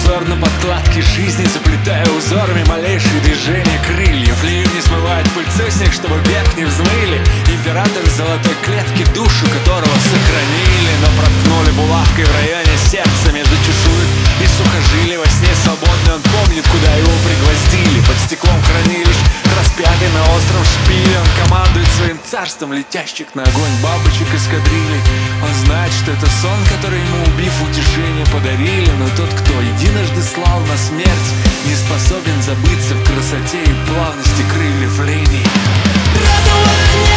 узор на подкладке жизни, заплетая узорами малейшие движения крыльев. Ливни смывают пыльцой снег, чтобы вверх не взмыли. Император в золотой клетке, душу которого сохранили, но проткнули булавкой в районе сердца между чешуек и сухожилий. Во сне свободный он помнит, куда его пригвоздили. Под стеклом хранилищ, распятый на остром шпиле, он командует своим царством летящих на огонь бабочек эскадрилей. Он знает, что это сон, который ему, убив, утешение подарили. Но тот, кто единожды слал на смерть, не способен забыться в красоте и плавности крыльев линий. Розовое небо